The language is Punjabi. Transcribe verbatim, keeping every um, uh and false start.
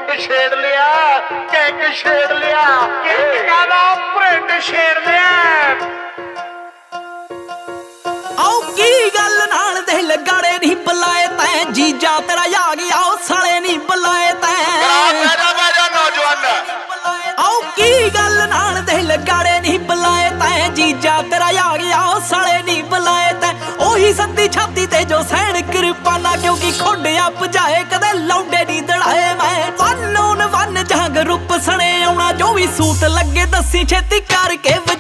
ਪ੍ਰਿੰਟ ਛੇੜ ਲਿਆ, ਕੈਂਕ ਛੇੜ ਲਿਆ, ਕਿੰਨਾ ਦਾ ਪ੍ਰਿੰਟ ਛੇੜ ਲਿਆ। ਆਓ ਕੀ ਗੱਲ ਨਾਲ ਦਿਲ ਗਾੜੇ ਨਹੀਂ ਬੁਲਾਏ ਤੈਂ, ਜੀਜਾ ਤੇਰਾ ਆ ਗਿਆ ਉਹ ਸਾਲੇ ਨਹੀਂ ਬੁਲਾਏ ਤੈਂ। ਆਓ ਕੀ ਗੱਲ ਨਾਲ ਦਿਲ ਗਾੜੇ ਨਹੀਂ ਬੁਲਾਏ ਤੈਂ, ਜੀਜਾ ਤੇਰਾ ਆ ਗਿਆ ਉਹ ਸਾਲੇ ਨਹੀਂ ਬੁਲਾਏ ਤੈਂ। ਉਹੀ ਸੰਦੀ ਛਾਤੀ ਤੇ ਜੋ ਸਹਿਣ ਕਿਰਪਾਨਾ, ਕਿਉਂਕਿ ਖੋਡਿਆ ਭਜਾਏ ਕਦੇ ਲੌਂਡੇ ਨਹੀਂ ਦੜਾਏ ਮੈਂ। ਵਨ ਔਨ ਵਨ ਜੰਗ ਰੂਪ ਸਣੇ ਆਉਣਾ, ਜੋ ਵੀ ਸੂਤ ਲੱਗੇ ਦੱਸੀ ਛੇਤੀ ਕਰਕੇ।